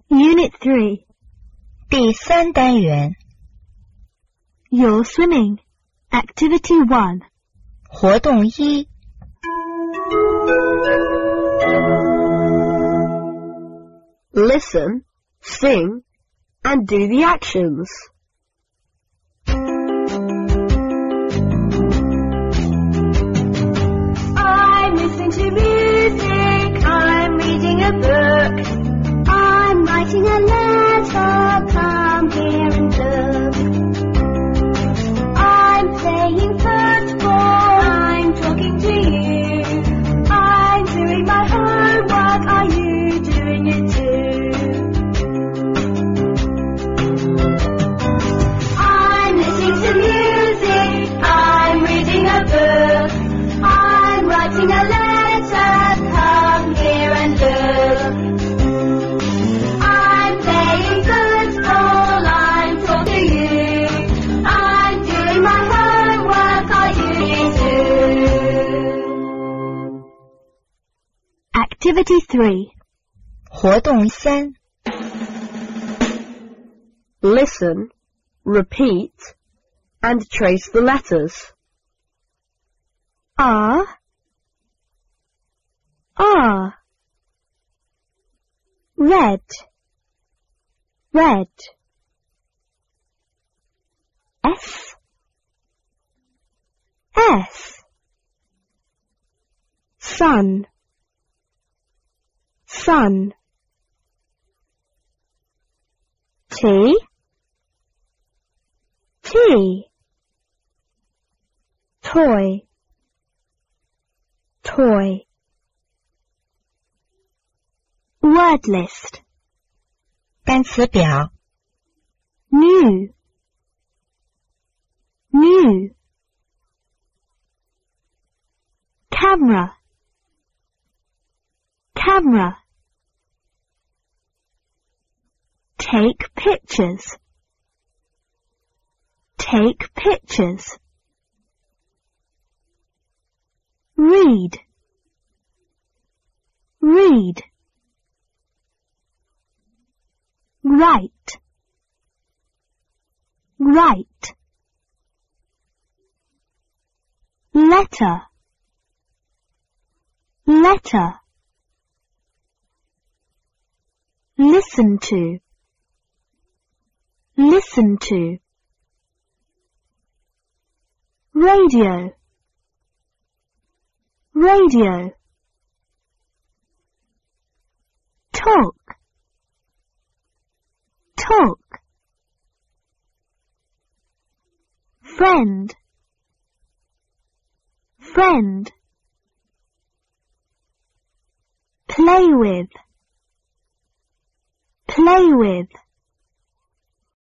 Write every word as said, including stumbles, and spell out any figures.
Unit three. 第三单元 You're swimming. Activity one. 活动一 Listen, sing, and do the actions. I'm listening to music, I'm reading a book, I'm writing a letter, come here and look. I'm playing football, I'm talking to you, I'm doing my homework, are you doing it too? I'm listening to music, I'm reading a book, I'm writing a letter, come here and look. I'm playing football, I'm talking to you, I'm doing my homework, are you too? Activity three. 活动三 Listen, repeat, and trace the letters. R. R. Red. Red. S. S. Sun. Sun. T. T. Toy. Toy. Word list. 单词表 New. New. Camera. Camera. Take pictures. Take pictures. Read. Read. Write. Write. Letter. Letter. Listen to. Listen to. Radio. Radio. Talk. Talk. Friend. Friend. Play with. Play with.